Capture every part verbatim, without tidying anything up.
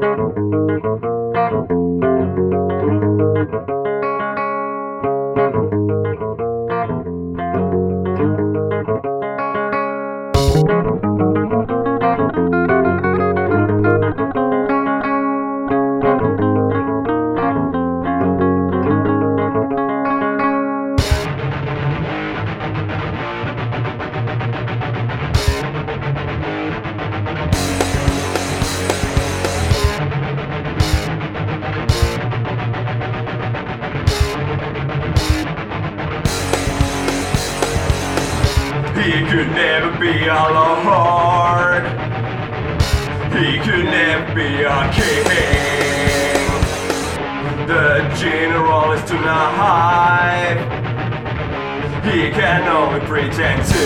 He could never be a lord. He could never be a king. The general is tonight. He can only pretend to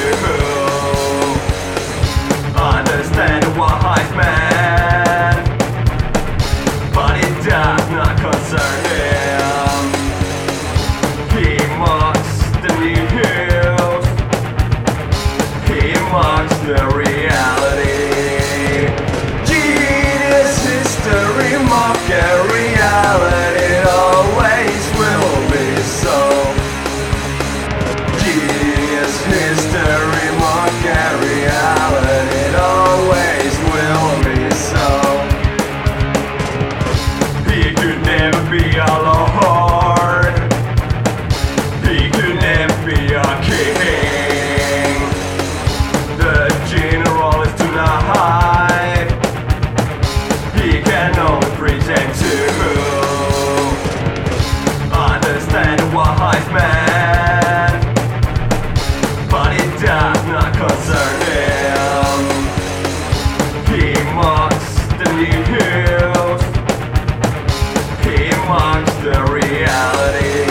understand a wise man, but it does not concern him. He mocks the news. He mocks the reality. Genius history, mock a reality. It always will be so. Genius history, mock a reality. It always will be so. He could never be a lord. He could never be a king. The general is tonight. He can only pretend to understand a wise man, but it does not concern him. He mocks the news. He mocks the reality.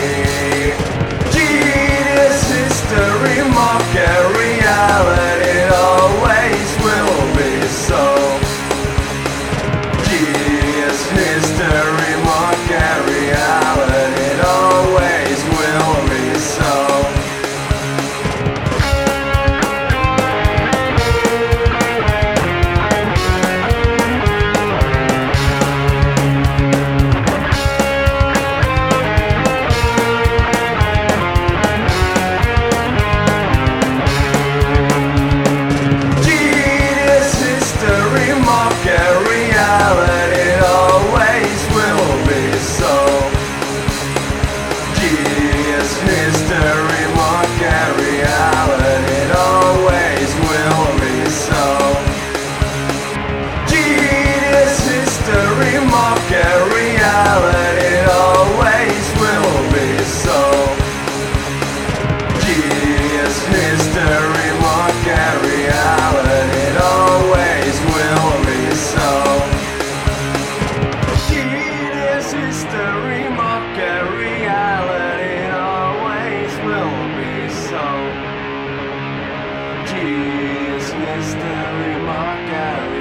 Genius history, mock a reality. It always will be so. Genius history, mock a reality. It always will be so. Genius history, mock a reality. It always will be so. Genius history, mock a reality. It always will be so. Genius history, mock a reality. It always will be so. Genius history, mock a reality. It always will be so. Genius history, mock a reality. It always will be so. Genius history, mock a